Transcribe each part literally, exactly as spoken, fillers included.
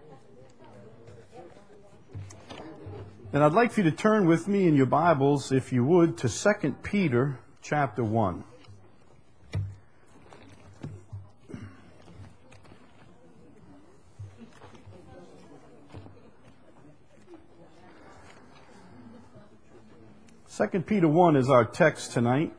And I'd like for you to turn with me in your Bibles, if you would, to Second Peter chapter one. Second Peter one is our text tonight.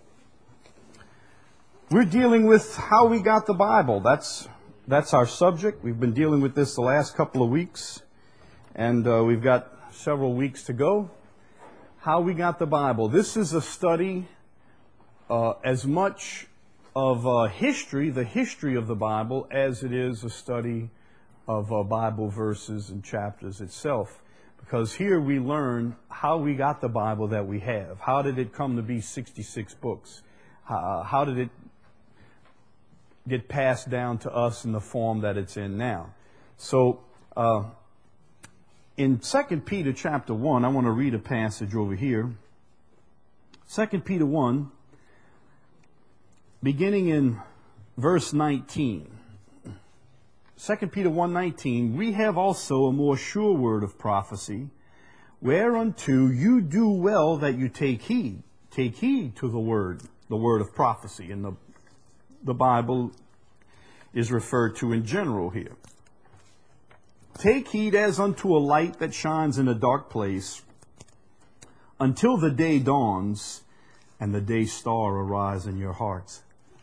We're dealing with how we got the Bible. That's that's our subject. We've been dealing with this the last couple of weeks, and uh, we've got several weeks to go. How we got the Bible. This is a study uh, as much of uh, history, the history of the Bible, as it is a study of uh, Bible verses and chapters itself. Because here we learn how we got the Bible that we have. How did it come to be sixty-six books? How, how did it get passed down to us in the form that it's in now? So, uh, in Second Peter chapter one, I want to read a passage over here. Second Peter one, beginning in verse nineteen. Second Peter one nineteen, we have also a more sure word of prophecy, whereunto you do well that you take heed. Take heed to the word, the word of prophecy. And the, the Bible is referred to in general here. Take heed as unto a light that shines in a dark place, until the day dawns and the day star arise in your hearts.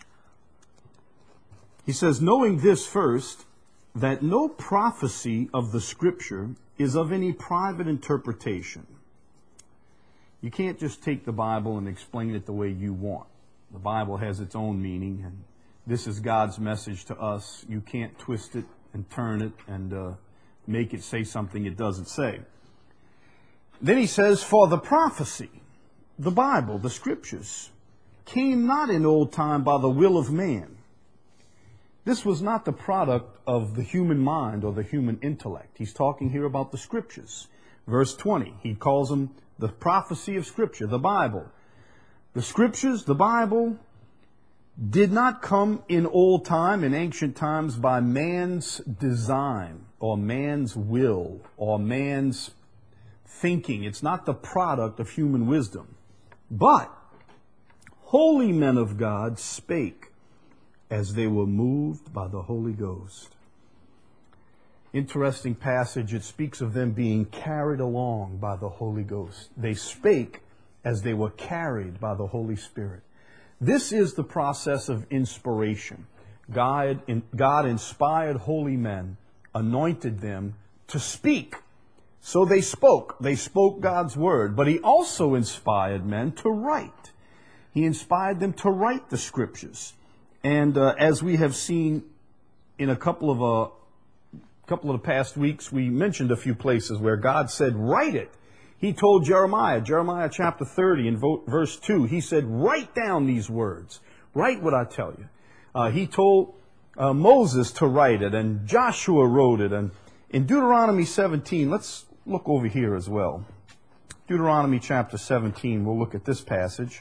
He says, knowing this first, that no prophecy of the Scripture is of any private interpretation. You can't just take the Bible and explain it the way you want. The Bible has its own meaning, and this is God's message to us. You can't twist it and turn it and uh, make it say something it doesn't say. Then he says, for the prophecy, the Bible, the Scriptures, came not in old time by the will of man. This was not the product of the human mind or the human intellect. He's talking here about the Scriptures. Verse twenty, he calls them the prophecy of Scripture, the Bible. The Scriptures, the Bible, did not come in old time, in ancient times, by man's design or man's will or man's thinking. It's not the product of human wisdom. But holy men of God spake as they were moved by the Holy Ghost. Interesting passage. It speaks of them being carried along by the Holy Ghost. They spake as they were carried by the Holy Spirit. This is the process of inspiration. God, God inspired holy men, anointed them to speak. So they spoke. They spoke God's word. But He also inspired men to write. He inspired them to write the Scriptures. And uh, as we have seen in a couple of uh, couple of the past weeks, we mentioned a few places where God said, write it. He told Jeremiah, Jeremiah chapter thirty in vo- verse two, He said, write down these words. Write what I tell you. Uh, he told uh, Moses to write it, and Joshua wrote it. And in Deuteronomy seventeen, let's look over here as well. Deuteronomy chapter seventeen, we'll look at this passage.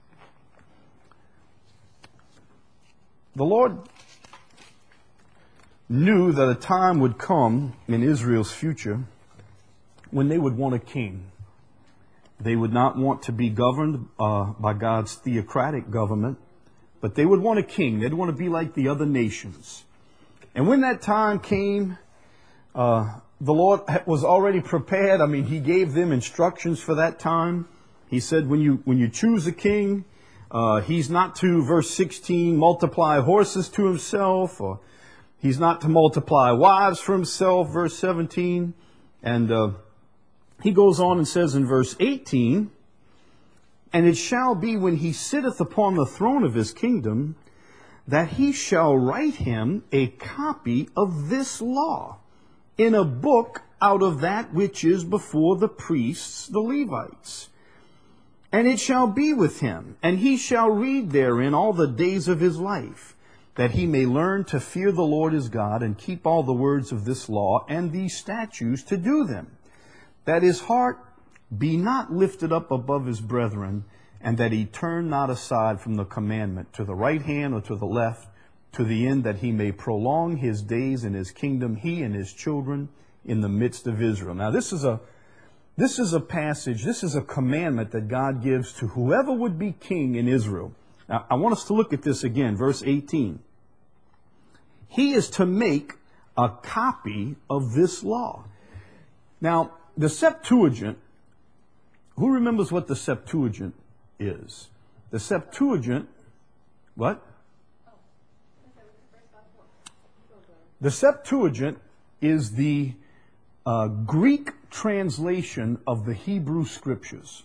The Lord knew that a time would come in Israel's future when they would want a king. They would not want to be governed uh, by God's theocratic government, but they would want a king. They'd want to be like the other nations. And when that time came, uh, the Lord was already prepared. I mean, He gave them instructions for that time. He said, when you when you choose a king, Uh, he's not to, verse sixteen, multiply horses to himself, or he's not to multiply wives for himself, verse seventeen. And uh, he goes on and says in verse eighteen, and it shall be when he sitteth upon the throne of his kingdom, that he shall write him a copy of this law in a book out of that which is before the priests, the Levites. And it shall be with him, and he shall read therein all the days of his life, that he may learn to fear the Lord his God, and keep all the words of this law and these statutes to do them, that his heart be not lifted up above his brethren, and that he turn not aside from the commandment to the right hand or to the left, to the end that he may prolong his days in his kingdom, he and his children in the midst of Israel. Now this is a this is a passage, this is a commandment that God gives to whoever would be king in Israel. Now I want us to look at this again, verse eighteen. He is to make a copy of this law. Now, the Septuagint, who remembers what the Septuagint is? The Septuagint, what? The Septuagint is the uh, Greek translation of the Hebrew Scriptures.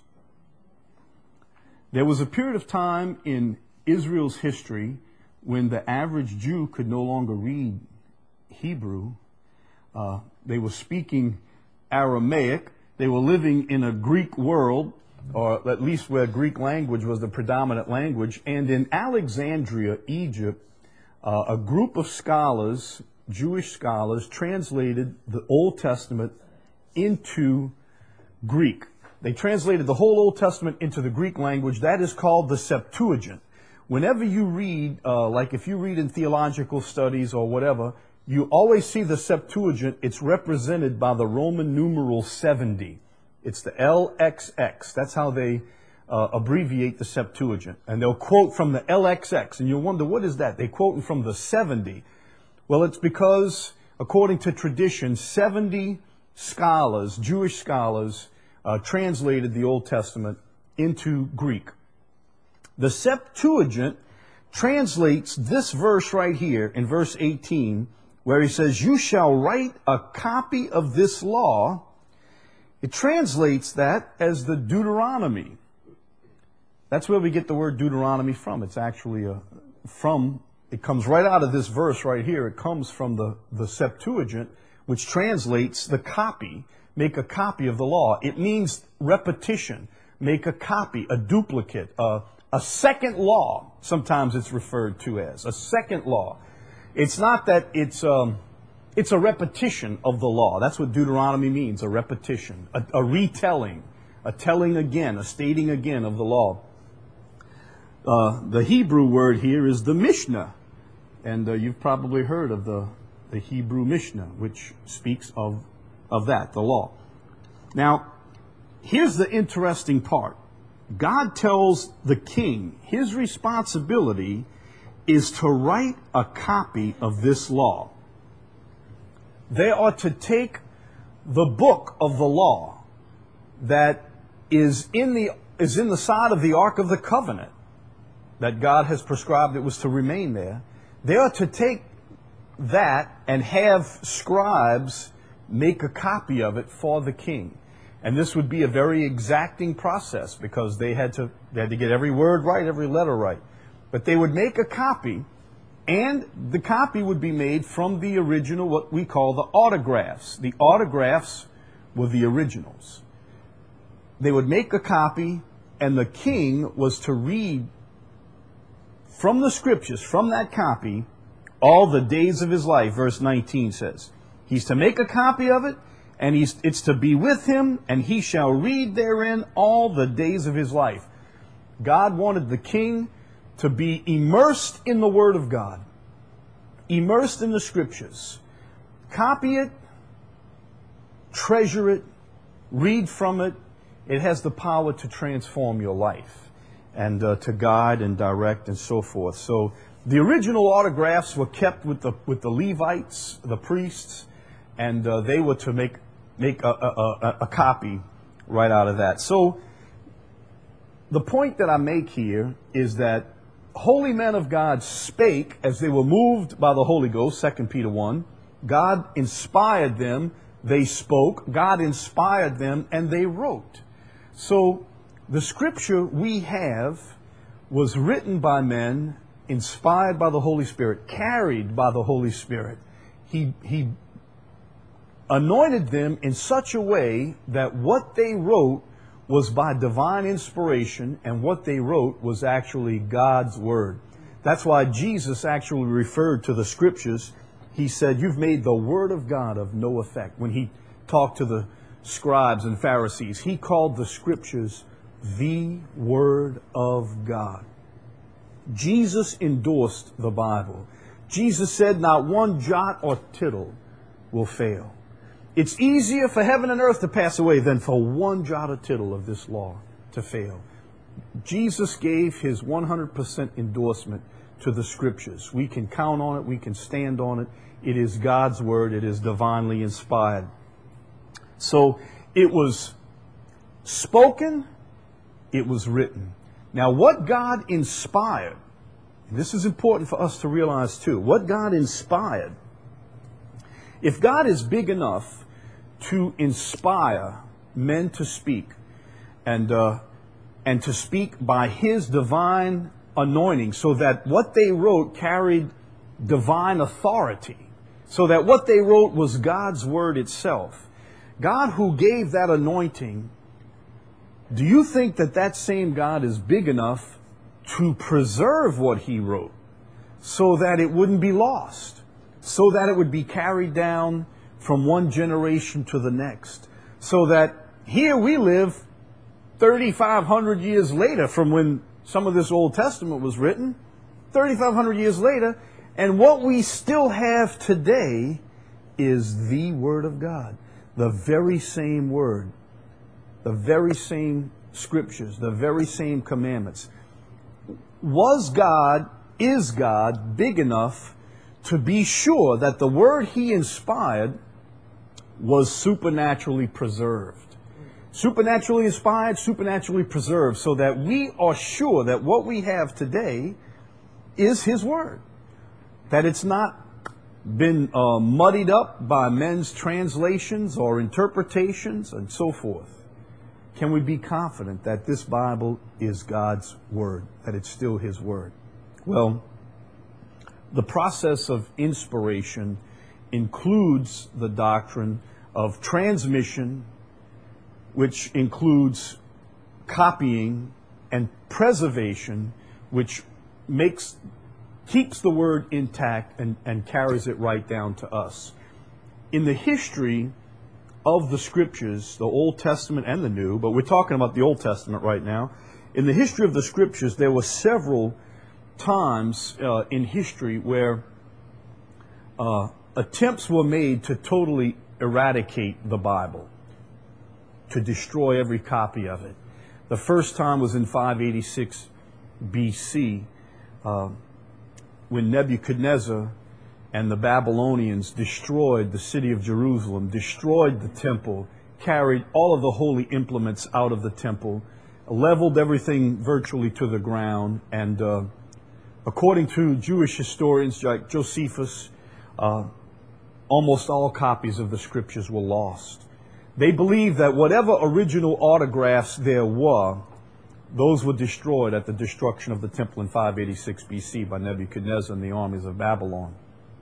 There was a period of time in Israel's history when the average Jew could no longer read Hebrew. Uh, they were speaking Aramaic. They were living in a Greek world, or at least where Greek language was the predominant language. And in Alexandria, Egypt, uh, a group of scholars, Jewish scholars, translated the Old Testament into Greek. They translated the whole Old Testament into the Greek language. That is called the Septuagint. Whenever you read, uh, like if you read in theological studies or whatever, you always see the Septuagint. It's represented by the Roman numeral seventy. It's the L X X. That's how they uh, abbreviate the Septuagint. And they'll quote from the L X X. And you'll wonder, what is that? They quote from the seventy. Well, it's because, according to tradition, seventy scholars, Jewish scholars, uh, translated the Old Testament into Greek. The Septuagint translates this verse right here in verse eighteen, where he says, you shall write a copy of this law. It translates that as the Deuteronomy. That's where we get the word Deuteronomy from. It's actually a, from, it comes right out of this verse right here. It comes from the, the Septuagint, which translates the copy, make a copy of the law. It means repetition, make a copy, a duplicate, a, a second law. Sometimes it's referred to as a second law. It's not that it's um, it's a repetition of the law. That's what Deuteronomy means, a repetition, a, a retelling, a telling again, a stating again of the law. Uh, the Hebrew word here is the Mishnah. And uh, you've probably heard of the, the Hebrew Mishnah, which speaks of, of that, the law. Now, here's the interesting part. God tells the king his responsibility is to write a copy of this law. They are to take the book of the law that is in the is in the side of the Ark of the Covenant that God has prescribed it was to remain there. They are to take that and have scribes make a copy of it for the king. And this would be a very exacting process because they had to they had to get every word right, every letter right. But they would make a copy, and the copy would be made from the original, what we call the autographs. The autographs were the originals. They would make a copy, and the king was to read from the scriptures, from that copy, all the days of his life, verse nineteen says. He's to make a copy of it, and he's, it's to be with him, and he shall read therein all the days of his life. God wanted the king to be immersed in the Word of God, immersed in the Scriptures. Copy it, treasure it, read from it. It has the power to transform your life and uh, to guide and direct and so forth. So the original autographs were kept with the with the Levites, the priests, and uh, they were to make make a, a, a, a copy right out of that. So the point that I make here is that holy men of God spake as they were moved by the Holy Ghost, Second Peter one. God inspired them, they spoke. God inspired them, and they wrote. So the scripture we have was written by men, inspired by the Holy Spirit, carried by the Holy Spirit. He, he anointed them in such a way that what they wrote was by divine inspiration, and what they wrote was actually God's Word. That's why Jesus actually referred to the Scriptures. He said, you've made the Word of God of no effect. When he talked to the scribes and Pharisees, he called the Scriptures the Word of God. Jesus endorsed the Bible. Jesus said, not one jot or tittle will fail. It's easier for heaven and earth to pass away than for one jot or tittle of this law to fail. Jesus gave his one hundred percent endorsement to the Scriptures. We can count on it. We can stand on it. It is God's Word. It is divinely inspired. So it was spoken. It was written. Now, what God inspired, and this is important for us to realize too, what God inspired, if God is big enough to inspire men to speak, and uh, and to speak by His divine anointing, so that what they wrote carried divine authority, so that what they wrote was God's Word itself, God who gave that anointing, do you think that that same God is big enough to preserve what He wrote so that it wouldn't be lost, so that it would be carried down from one generation to the next, so that here we live thirty-five hundred years later from when some of this Old Testament was written, thirty-five hundred years later, and what we still have today is the Word of God, the very same Word, the very same Scriptures, the very same commandments. Was God, is God big enough to be sure that the Word He inspired was supernaturally preserved? Supernaturally inspired, supernaturally preserved, so that we are sure that what we have today is His Word. That it's not been uh, muddied up by men's translations or interpretations and so forth. Can we be confident that this Bible is God's Word, that it's still His Word? Well, the process of inspiration includes the doctrine of transmission, which includes copying, and preservation, which makes keeps the Word intact and, and carries it right down to us. In the history of the Scriptures, the Old Testament and the New, but we're talking about the Old Testament right now. In the history of the Scriptures, there were several times uh, in history where uh, attempts were made to totally eradicate the Bible, to destroy every copy of it. The first time was in five eighty-six B C, uh, when Nebuchadnezzar and the Babylonians destroyed the city of Jerusalem, destroyed the temple, carried all of the holy implements out of the temple, leveled everything virtually to the ground, and uh, according to Jewish historians like Josephus, uh, almost all copies of the Scriptures were lost. They believed that whatever original autographs there were, those were destroyed at the destruction of the temple in five eighty-six B C by Nebuchadnezzar and the armies of Babylon.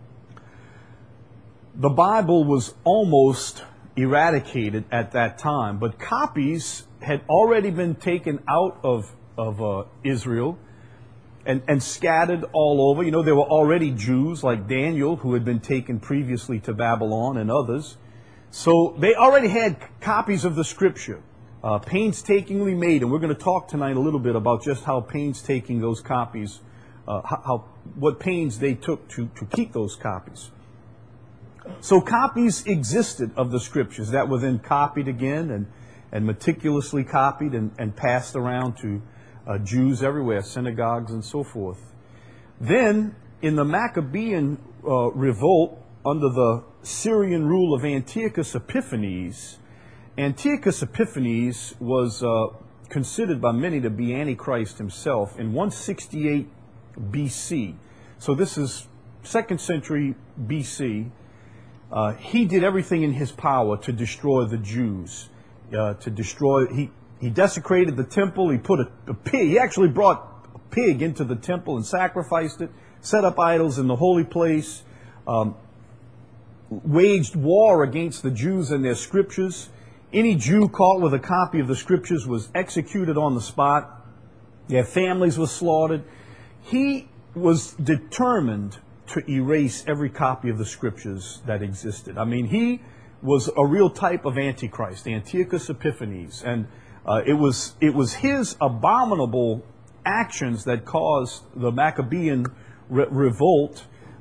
The Bible was almost eradicated at that time, but copies had already been taken out of, of uh, Israel and, and scattered all over. You know, there were already Jews like Daniel who had been taken previously to Babylon, and others. So they already had copies of the Scripture, uh, painstakingly made, and we're going to talk tonight a little bit about just how painstaking those copies, uh, how, how what pains they took to, to keep those copies. So copies existed of the Scriptures that were then copied again and, and meticulously copied and, and passed around to uh, Jews everywhere, synagogues and so forth. Then, in the Maccabean uh, revolt under the Syrian rule of Antiochus Epiphanes, Antiochus Epiphanes was uh, considered by many to be Antichrist himself in one sixty-eight B C. So this is second century B C. Uh, he did everything in his power to destroy the Jews, uh, to destroy, he, he desecrated the temple, he put a, a pig, he actually brought a pig into the temple and sacrificed it, set up idols in the holy place, um, waged war against the Jews and their Scriptures. Any Jew caught with a copy of the Scriptures was executed on the spot. Their families were slaughtered. He was determined to erase every copy of the Scriptures that existed. I mean, he was a real type of Antichrist, Antiochus Epiphanes, and uh, it was it was his abominable actions that caused the Maccabean re- revolt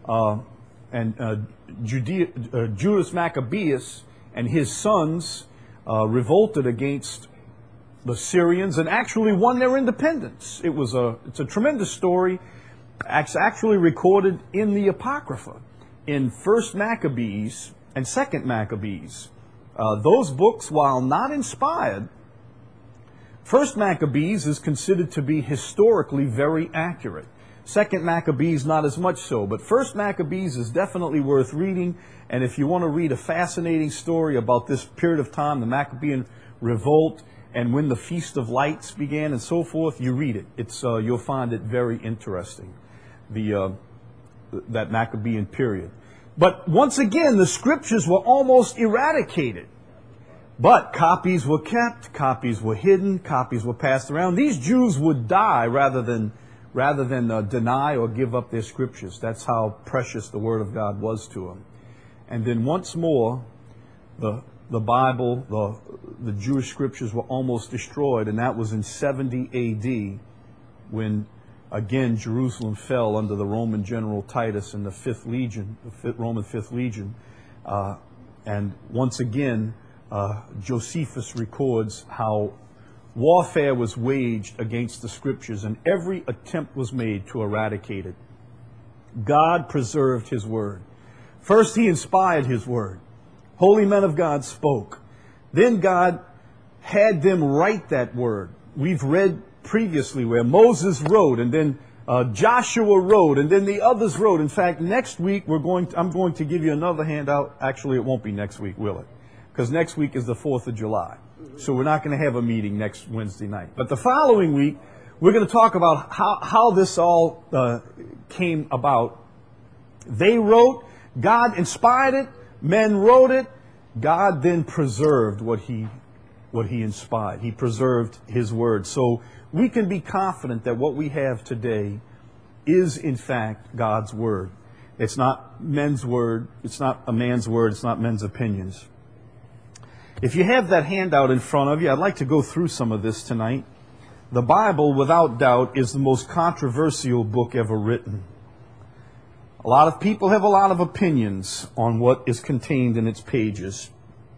uh, and uh, Judea, uh, Judas Maccabeus and his sons uh, revolted against the Syrians and actually won their independence. It was a it's a tremendous story. It's actually recorded in the Apocrypha, in First Maccabees and Second Maccabees. Uh, those books, while not inspired, First Maccabees is considered to be historically very accurate. Second Maccabees, not as much so. But First Maccabees is definitely worth reading. And if you want to read a fascinating story about this period of time, the Maccabean revolt, and when the Feast of Lights began and so forth, you read it. It's uh, you'll find it very interesting, the uh, that Maccabean period. But once again, the scriptures were almost eradicated. But copies were kept, copies were hidden, copies were passed around. These Jews would die rather than rather than uh, deny or give up their scriptures. That's how precious the Word of God was to them. And then once more, the the Bible, the the Jewish scriptures were almost destroyed, and that was in seventy A D when again Jerusalem fell under the Roman general Titus and the Fifth Legion, the fifth, Roman Fifth Legion, uh, and once again uh, Josephus records how warfare was waged against the scriptures, and every attempt was made to eradicate it. God preserved His Word. First, He inspired His Word. Holy men of God spoke. Then God had them write that Word. We've read previously where Moses wrote, and then uh, Joshua wrote, and then the others wrote. In fact, next week we're going. To, I'm going to give you another handout. Actually, it won't be next week, will it? Because next week is the fourth of July. So we're not going to have a meeting next Wednesday night. But the following week, we're going to talk about how, how this all uh, came about. They wrote, God inspired it, men wrote it, God then preserved what he, what he inspired. He preserved His Word. So we can be confident that what we have today is in fact God's Word. It's not men's word, it's not a man's word, it's not men's opinions. If you have that handout in front of you, I'd like to go through some of this tonight. The Bible, without doubt, is the most controversial book ever written. A lot of people have a lot of opinions on what is contained in its pages.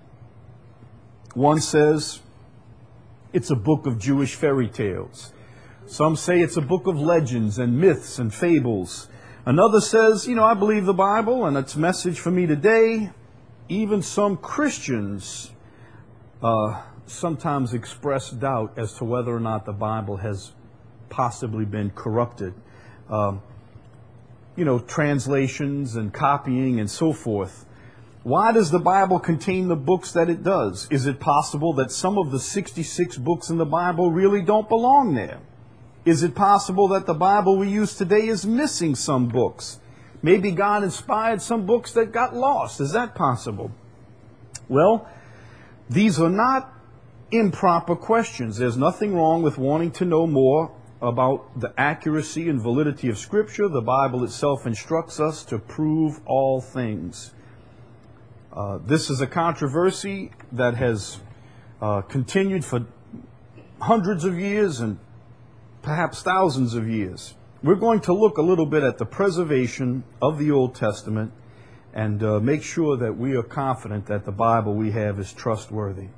One says it's a book of Jewish fairy tales. Some say it's a book of legends and myths and fables. Another says, you know, I believe the Bible and its message for me today. Even some Christians Uh, sometimes express doubt as to whether or not the Bible has possibly been corrupted. Um, you know, translations and copying and so forth. Why does the Bible contain the books that it does? Is it possible that some of the sixty-six books in the Bible really don't belong there? Is it possible that the Bible we use today is missing some books? Maybe God inspired some books that got lost. Is that possible? Well, these are not improper questions. There's nothing wrong with wanting to know more about the accuracy and validity of Scripture. The Bible itself instructs us to prove all things. Uh, this is a controversy that has uh, continued for hundreds of years and perhaps thousands of years. We're going to look a little bit at the preservation of the Old Testament and uh, make sure that we are confident that the Bible we have is trustworthy.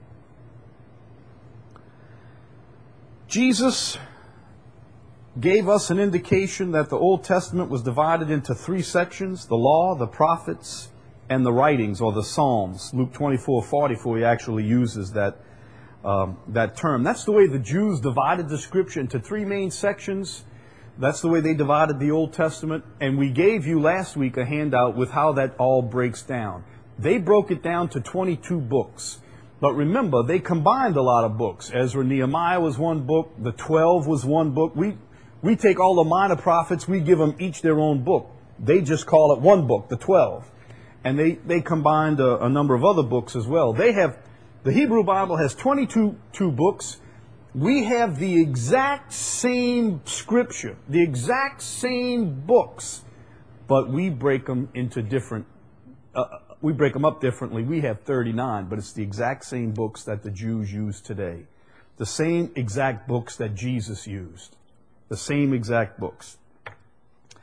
Jesus gave us an indication that the Old Testament was divided into three sections: the law, the prophets, and the writings, or the Psalms. Luke twenty-four forty-four, he actually uses that, um, that term. That's the way the Jews divided the Scripture into three main sections. That's the way they divided the Old Testament. And we gave you last week a handout with how that all breaks down. They broke it down to twenty-two books. But remember, they combined a lot of books. Ezra and Nehemiah was one book. The twelve was one book. We, we take all the minor prophets, we give them each their own book. They just call it one book, the twelve. And they, they combined a, a number of other books as well. They have, the Hebrew Bible has twenty-two two books. We have the exact same Scripture, the exact same books, but we break them into different, uh, we break them up differently. We have thirty-nine, but it's the exact same books that the Jews use today. The same exact books that Jesus used. The same exact books.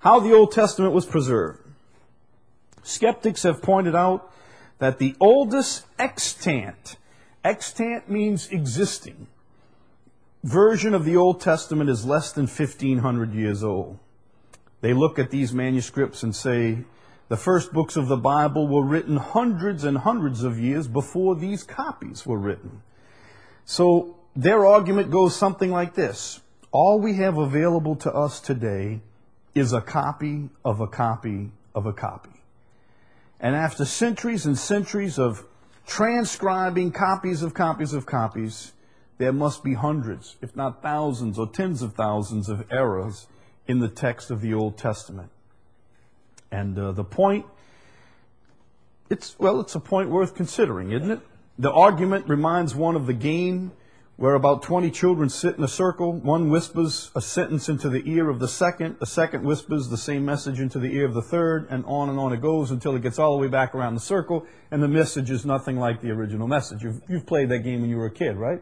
How the Old Testament was preserved. Skeptics have pointed out that the oldest extant, extant means existing, version of the Old Testament is less than fifteen hundred years old. They look at these manuscripts and say the first books of the Bible were written hundreds and hundreds of years before these copies were written. So their argument goes something like this. All we have available to us today is a copy of a copy of a copy. And after centuries and centuries of transcribing copies of copies of copies, there must be hundreds, if not thousands or tens of thousands of errors in the text of the Old Testament. And uh, the point, it's, well, it's a point worth considering, isn't it? The argument reminds one of the game where about twenty children sit in a circle. One whispers a sentence into the ear of the second. The second whispers the same message into the ear of the third, and on and on it goes until it gets all the way back around the circle, and the message is nothing like the original message. You've, you've played that game when you were a kid, right?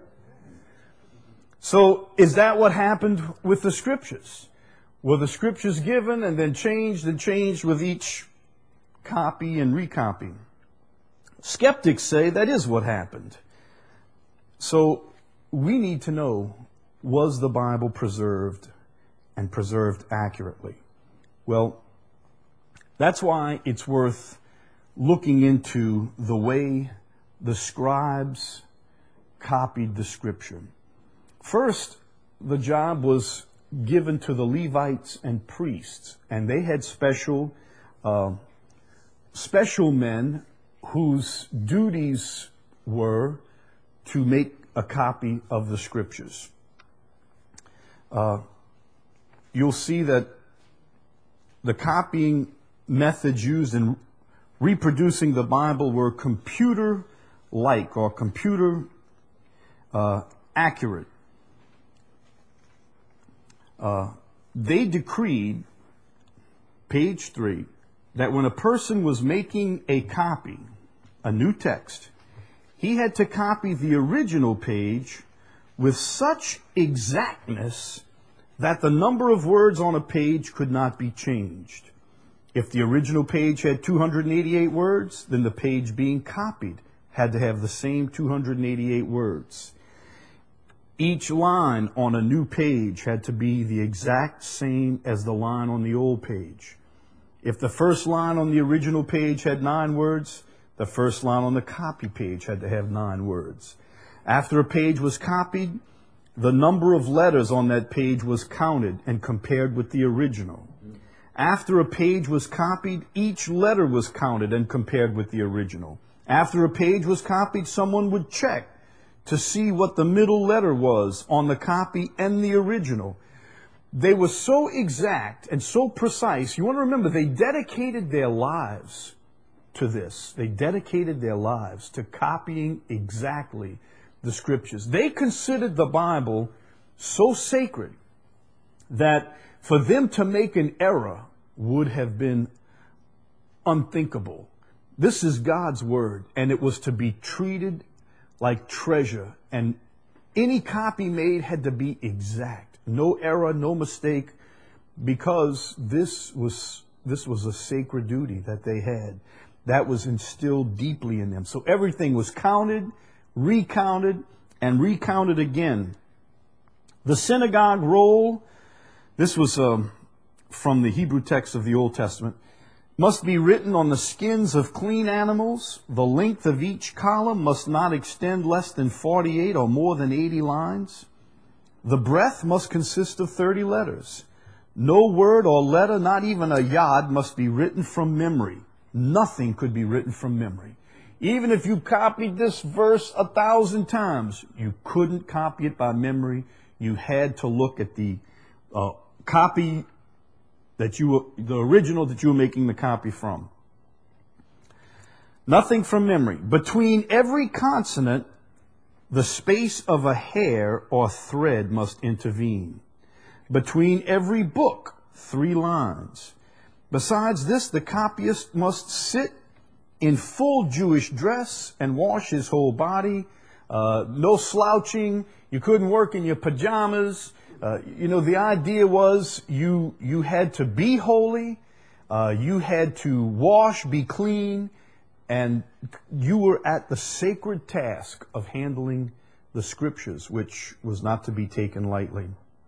So is that what happened with the Scriptures? Were the Scriptures given and then changed and changed with each copy and recopy? Skeptics say that is what happened. So we need to know, was the Bible preserved and preserved accurately? Well, that's why it's worth looking into the way the scribes copied the Scripture. First, the job was given to the Levites and priests, and they had special, uh, special men whose duties were to make a copy of the Scriptures. Uh, you'll see that the copying methods used in reproducing the Bible were computer-like or computer uh, accurate. Uh, they decreed, page three, that when a person was making a copy, a new text, he had to copy the original page with such exactness that the number of words on a page could not be changed. If the original page had two hundred eighty-eight words, then the page being copied had to have the same two hundred eighty-eight words. Each line on a new page had to be the exact same as the line on the old page. If the first line on the original page had nine words, the first line on the copy page had to have nine words. After a page was copied, the number of letters on that page was counted and compared with the original. After a page was copied, each letter was counted and compared with the original. After a page was copied, someone would check to see what the middle letter was on the copy and the original. They were so exact and so precise. You want to remember, they dedicated their lives to this. They dedicated their lives to copying exactly the Scriptures. They considered the Bible so sacred that for them to make an error would have been unthinkable. This is God's Word, and it was to be treated like treasure, and any copy made had to be exact. No error, no mistake, because this was, this was a sacred duty that they had. That was instilled deeply in them. So everything was counted, recounted, and recounted again. The synagogue roll, this was um, from the Hebrew text of the Old Testament, must be written on the skins of clean animals. The length of each column must not extend less than forty-eight or more than eighty lines. The breadth must consist of thirty letters. No word or letter, not even a yod, must be written from memory. Nothing could be written from memory. Even if you copied this verse a thousand times, you couldn't copy it by memory. You had to look at the uh, copy that you were, the original that you were making the copy from. Nothing from memory. Between every consonant, the space of a hair or thread must intervene. Between every book, three lines. Besides this, the copyist must sit in full Jewish dress and wash his whole body. Uh, no slouching. You couldn't work in your pajamas. Uh, you know, the idea was you, you had to be holy, uh, you had to wash, be clean, and you were at the sacred task of handling the Scriptures, which was not to be taken lightly.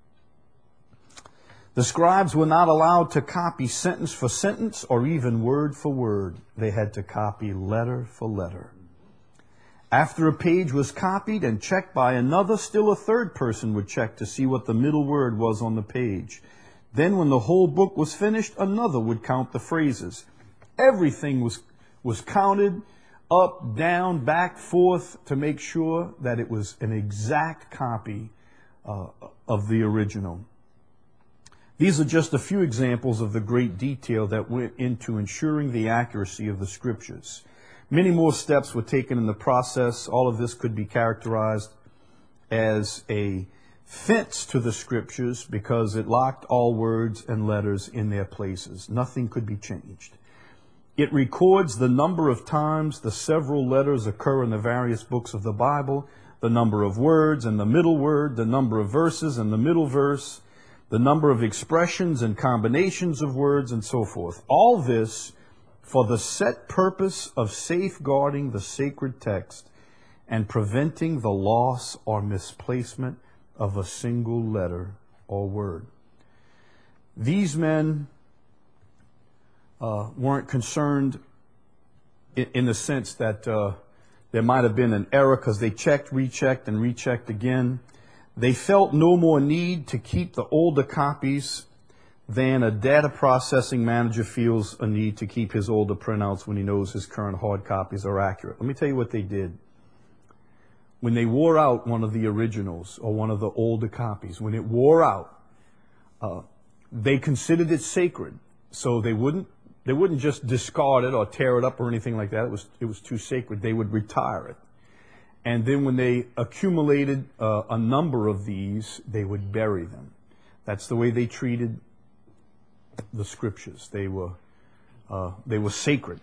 The scribes were not allowed to copy sentence for sentence or even word for word. They had to copy letter for letter. After a page was copied and checked by another, still a third person would check to see what the middle word was on the page. Then when the whole book was finished, another would count the phrases. Everything was, was counted up, down, back, forth to make sure that it was an exact copy uh, of the original. These are just a few examples of the great detail that went into ensuring the accuracy of the Scriptures. Many more steps were taken in the process. All of this could be characterized as a fence to the Scriptures because it locked all words and letters in their places. Nothing could be changed. It records the number of times the several letters occur in the various books of the Bible, the number of words and the middle word, the number of verses and the middle verse, the number of expressions and combinations of words, and so forth. All this for the set purpose of safeguarding the sacred text and preventing the loss or misplacement of a single letter or word. These men uh, weren't concerned in, in the sense that uh, there might have been an error because they checked, rechecked, and rechecked again. They felt no more need to keep the older copies than a data processing manager feels a need to keep his older printouts when he knows his current hard copies are accurate. Let me tell you what they did. When they wore out one of the originals or one of the older copies, when it wore out, uh, they considered it sacred. So they wouldn't they wouldn't just discard it or tear it up or anything like that. It was it was too sacred. They would retire it. And then when they accumulated uh, a number of these, they would bury them. That's the way they treated the Scriptures. They were, uh, they were sacred.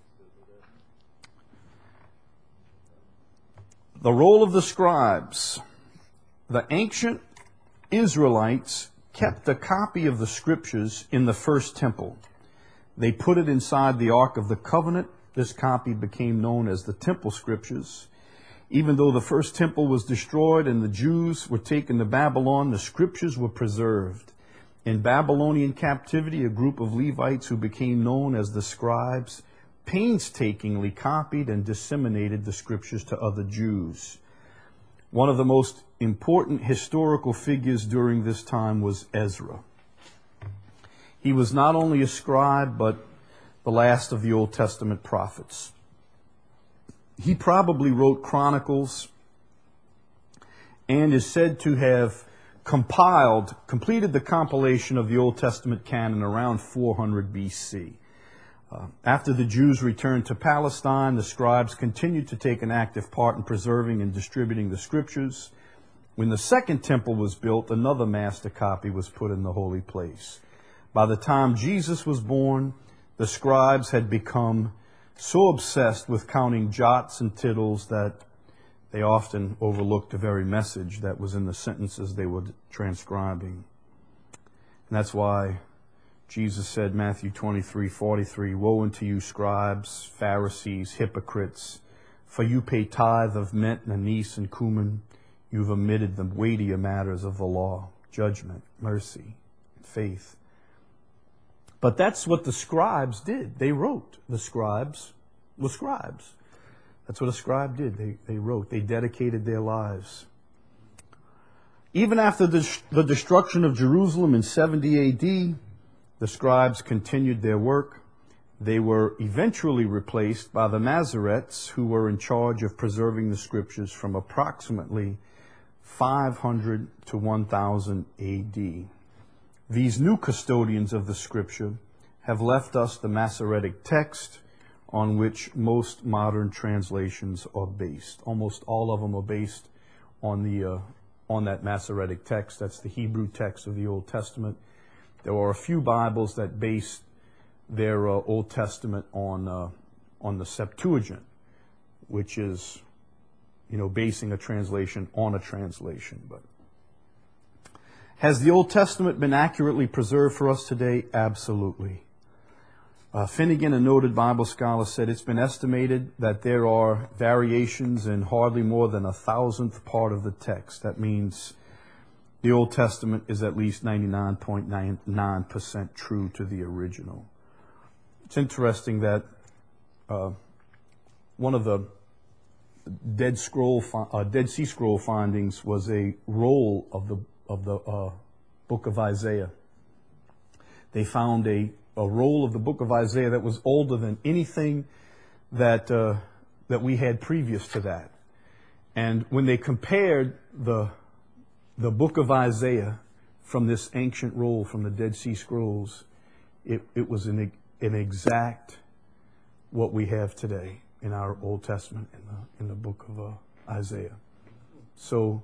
The role of the scribes. The ancient Israelites kept a copy of the Scriptures in the first temple. They put it inside the Ark of the Covenant. This copy became known as the Temple Scriptures. Even though the first temple was destroyed and the Jews were taken to Babylon, the Scriptures were preserved. In Babylonian captivity, a group of Levites who became known as the scribes painstakingly copied and disseminated the Scriptures to other Jews. One of the most important historical figures during this time was Ezra. He was not only a scribe, but the last of the Old Testament prophets. He probably wrote Chronicles and is said to have compiled, completed the compilation of the Old Testament canon around four hundred B C. Uh, after the Jews returned to Palestine, the scribes continued to take an active part in preserving and distributing the Scriptures. When the second temple was built, another master copy was put in the holy place. By the time Jesus was born, the scribes had become so obsessed with counting jots and tittles that they often overlooked the very message that was in the sentences they were transcribing. And that's why Jesus said, Matthew twenty-three forty-three, "Woe unto you, scribes, Pharisees, hypocrites, for you pay tithe of mint and anise and cumin. You've omitted the weightier matters of the law, judgment, mercy, faith." But that's what the scribes did. They wrote. The scribes were scribes. That's what a scribe did. They, they wrote. They dedicated their lives. Even after the, the destruction of Jerusalem in seventy A D, the scribes continued their work. They were eventually replaced by the Masoretes, who were in charge of preserving the Scriptures from approximately five hundred to one thousand A D. These new custodians of the Scripture have left us the Masoretic text on which most modern translations are based. Almost all of them are based on the uh, on that Masoretic text. That's the Hebrew text of the Old Testament. There are a few Bibles that base their uh, Old Testament on uh, on the Septuagint, which is, you know, basing a translation on a translation. But Has the Old Testament been accurately preserved for us today? Absolutely. Uh, Finnegan, a noted Bible scholar, said it's been estimated that there are variations in hardly more than a thousandth part of the text. That means the Old Testament is at least ninety-nine point nine nine percent true to the original. It's interesting that uh, one of the Dead Scroll, uh, Dead Sea Scroll findings was a roll of the of the uh, book of Isaiah. They found a, a roll of the book of Isaiah that was older than anything that uh, that we had previous to that. And when they compared the the book of Isaiah from this ancient roll from the Dead Sea Scrolls, it, it was an, an exact what we have today in our Old Testament, in the, in the book of uh, Isaiah. So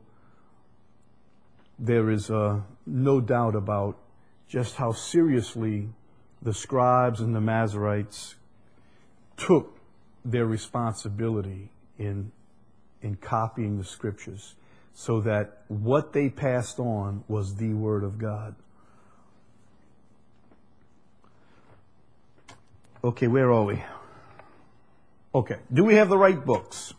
there is uh, no doubt about just how seriously the scribes and the Masoretes took their responsibility in, in copying the scriptures, so that what they passed on was the Word of God. Okay, where are we? Okay, do we have the right books?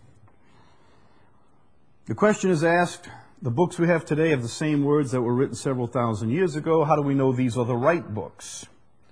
The question is asked, the books we have today have the same words that were written several thousand years ago. How do we know these are the right books?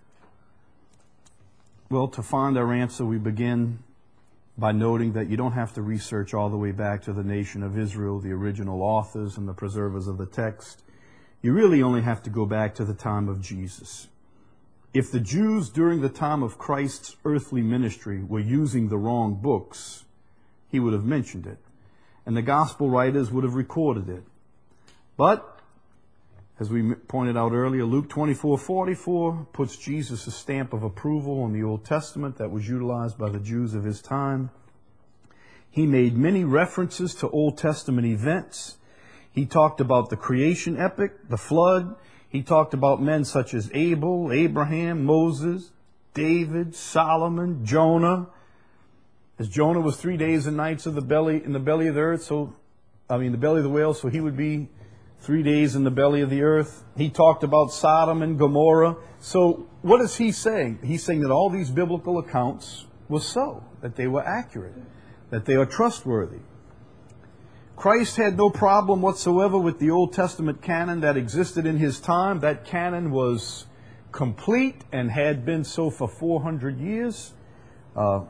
Well, to find our answer, we begin by noting that you don't have to research all the way back to the nation of Israel, the original authors and the preservers of the text. You really only have to go back to the time of Jesus. If the Jews during the time of Christ's earthly ministry were using the wrong books, he would have mentioned it, and the gospel writers would have recorded it. But, as we pointed out earlier, Luke twenty-four forty-four puts Jesus' stamp of approval on the Old Testament that was utilized by the Jews of his time. He made many references to Old Testament events. He talked about the creation epic, the flood. He talked about men such as Abel, Abraham, Moses, David, Solomon, Jonah. As Jonah was three days and nights of the belly in the belly of the earth, so I mean the belly of the whale, so he would be three days in the belly of the earth. He talked about Sodom and Gomorrah. So what is he saying? He's saying that all these biblical accounts were so, that they were accurate, that they are trustworthy. Christ had no problem whatsoever with the Old Testament canon that existed in his time. That canon was complete and had been so for four hundred years. Uh,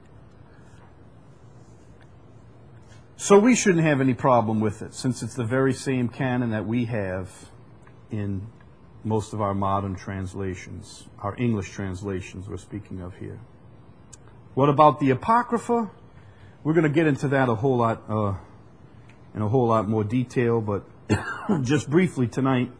so we shouldn't have any problem with it, since it's the very same canon that we have in most of our modern translations, our English translations we're speaking of here. What about the Apocrypha? We're going to get into that a whole lot uh, in a whole lot more detail, but just briefly tonight,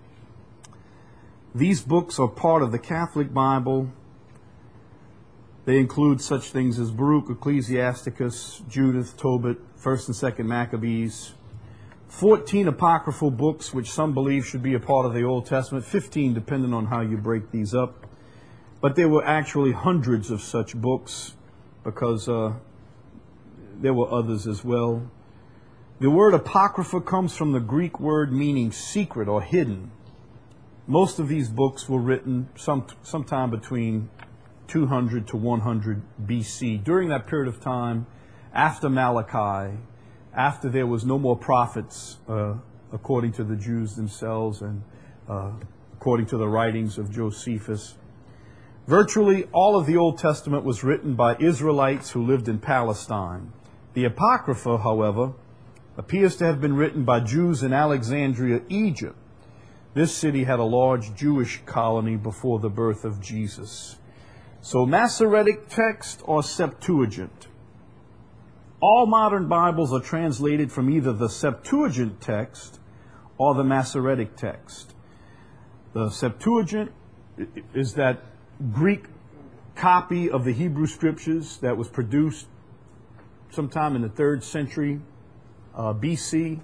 these books are part of the Catholic Bible. They include such things as Baruch, Ecclesiasticus, Judith, Tobit, First and Second Maccabees, fourteen apocryphal books, which some believe should be a part of the Old Testament, fifteen depending on how you break these up. But there were actually hundreds of such books, because uh, there were others as well. The word apocrypha comes from the Greek word meaning secret or hidden. Most of these books were written some sometime between two hundred to one hundred B C, during that period of time, after Malachi, after there was no more prophets, uh, according to the Jews themselves and uh, according to the writings of Josephus. Virtually all of the Old Testament was written by Israelites who lived in Palestine. The Apocrypha, however, appears to have been written by Jews in Alexandria, Egypt. This city had a large Jewish colony before the birth of Jesus. So Masoretic text or Septuagint. All modern Bibles are translated from either the Septuagint text or the Masoretic text. The Septuagint is that Greek copy of the Hebrew Scriptures that was produced sometime in the third century uh, B C.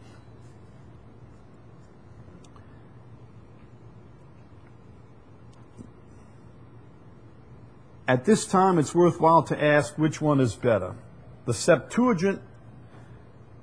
At this time, it's worthwhile to ask which one is better. The Septuagint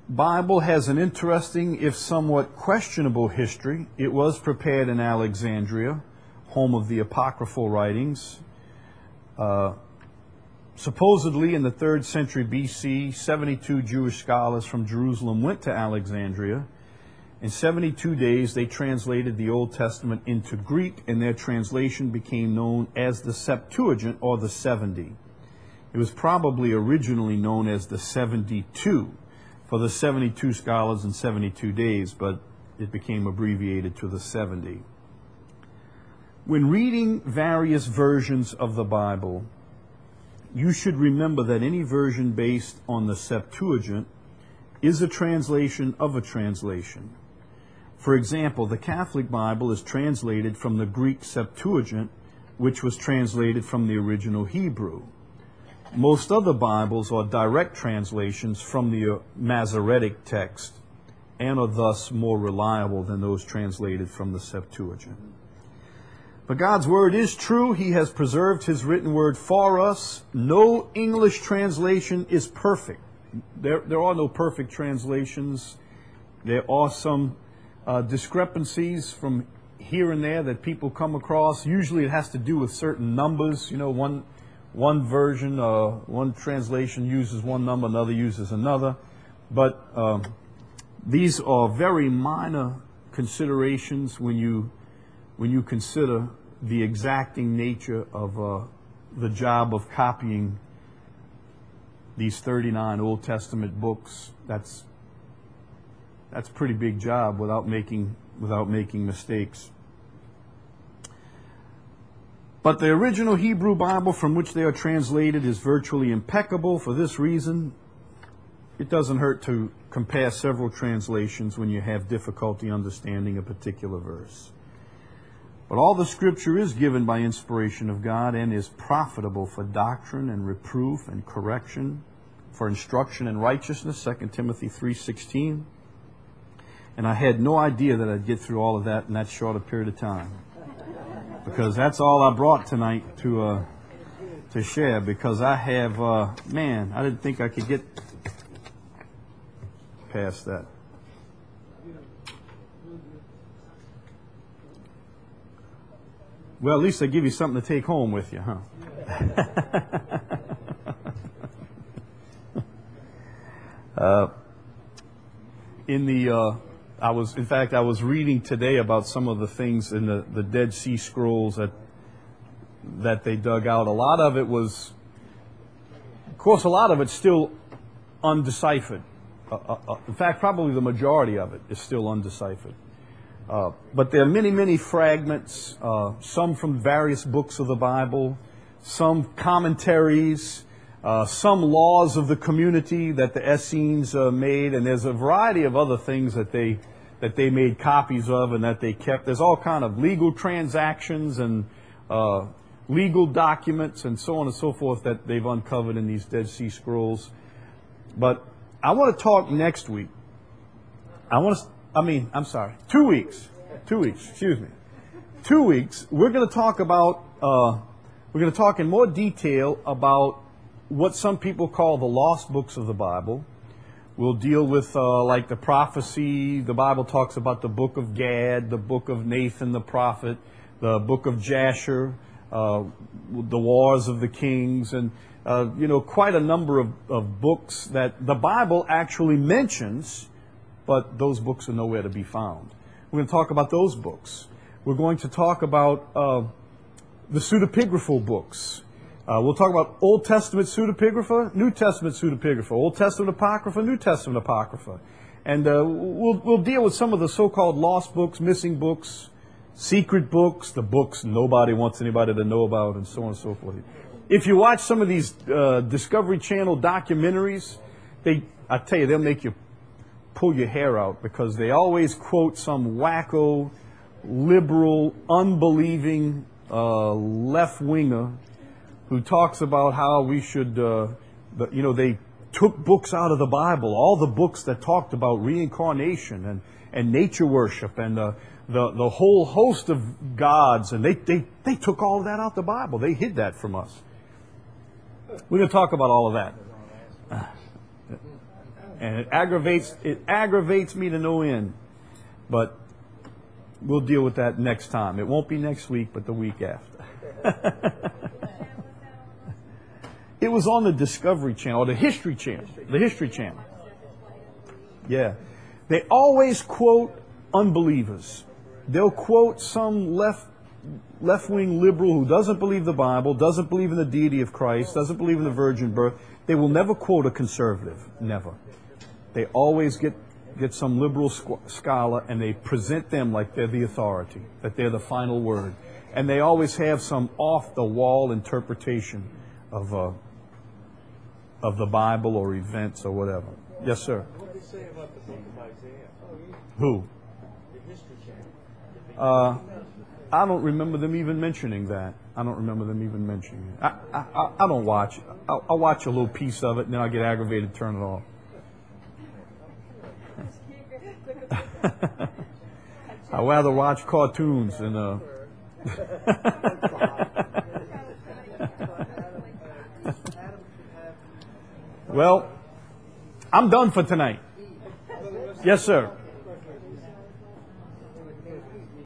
Bible has an interesting, if somewhat questionable history. It was prepared in Alexandria, home of the apocryphal writings. Uh, supposedly in the third century B C, seventy-two Jewish scholars from Jerusalem went to Alexandria. In seventy-two days, they translated the Old Testament into Greek, and their translation became known as the Septuagint, or the seventy. It was probably originally known as the seventy-two for the seventy-two scholars in seventy-two days, but it became abbreviated to the seventy. When reading various versions of the Bible, you should remember that any version based on the Septuagint is a translation of a translation. For example, the Catholic Bible is translated from the Greek Septuagint, which was translated from the original Hebrew. Most other Bibles are direct translations from the Masoretic text and are thus more reliable than those translated from the Septuagint. But God's Word is true. He has preserved His written Word for us. No English translation is perfect. There, there are no perfect translations. There are some uh, discrepancies from here and there that people come across. Usually it has to do with certain numbers. You know, one, one version, uh, one translation uses one number, another uses another. But um, these are very minor considerations when you when you consider the exacting nature of uh, the job of copying these thirty-nine Old Testament books. That's that's a pretty big job without making without making mistakes. But the original Hebrew Bible from which they are translated is virtually impeccable. For this reason, it doesn't hurt to compare several translations when you have difficulty understanding a particular verse. But all the Scripture is given by inspiration of God and is profitable for doctrine and reproof and correction, for instruction in righteousness, Second Timothy three sixteen. And I had no idea that I'd get through all of that in that short a period of time. Because that's all I brought tonight to uh, to share. Because I have, uh, man, I didn't think I could get past that. Well, at least they give you something to take home with you, huh? uh, in the, uh, I was, in fact, I was reading today about some of the things in the, the Dead Sea Scrolls that that they dug out. A lot of it was, of course, a lot of it's still undeciphered. Uh, uh, uh, in fact, probably the majority of it is still undeciphered. Uh, but there are many, many fragments, uh, some from various books of the Bible, some commentaries, uh, some laws of the community that the Essenes uh, made, and there's a variety of other things that they that they made copies of and that they kept. There's all kind of legal transactions and uh, legal documents and so on and so forth that they've uncovered in these Dead Sea Scrolls. But I want to talk next week. I want to. I mean, I'm sorry, two weeks, two weeks, excuse me, two weeks, we're going to talk about, uh, we're going to talk in more detail about what some people call the lost books of the Bible. We'll deal with, uh, like the prophecy. The Bible talks about the book of Gad, the book of Nathan the prophet, the book of Jasher, uh, the wars of the kings, and, uh, you know, quite a number of, of books that the Bible actually mentions, but those books are nowhere to be found. We're going to talk about those books. We're going to talk about uh, the pseudepigraphal books. Uh, we'll talk about Old Testament pseudepigrapha, New Testament pseudepigrapha, Old Testament apocrypha, New Testament apocrypha. And uh, we'll, we'll deal with some of the so-called lost books, missing books, secret books, the books nobody wants anybody to know about, and so on and so forth. If you watch some of these uh, Discovery Channel documentaries, they, I tell you, they'll make you pull your hair out, because they always quote some wacko, liberal, unbelieving uh, left-winger who talks about how we should, uh, the, you know, they took books out of the Bible, all the books that talked about reincarnation and, and nature worship and uh, the, the whole host of gods, and they, they, they took all of that out of the Bible. They hid that from us. We're going to talk about all of that. And it aggravates, it aggravates me to no end. But we'll deal with that next time. It won't be next week, but the week after. It was on the Discovery Channel, or the History Channel. The History Channel. Yeah. They always quote unbelievers. They'll quote some left left-wing liberal who doesn't believe the Bible, doesn't believe in the deity of Christ, doesn't believe in the virgin birth. They will never quote a conservative. Never. They always get, get some liberal scholar and they present them like they're the authority, that they're the final word. And they always have some off-the-wall interpretation of uh, of the Bible or events or whatever. Yes, sir. What do they say about the book of Isaiah? Who? The History Channel. Uh, I don't remember them even mentioning that. I don't remember them even mentioning it. I, I, I don't watch. I'll, I'll watch a little piece of it and then I get aggravated, turn it off. I'd rather watch cartoons than uh Well, I'm done for tonight. Yes, sir.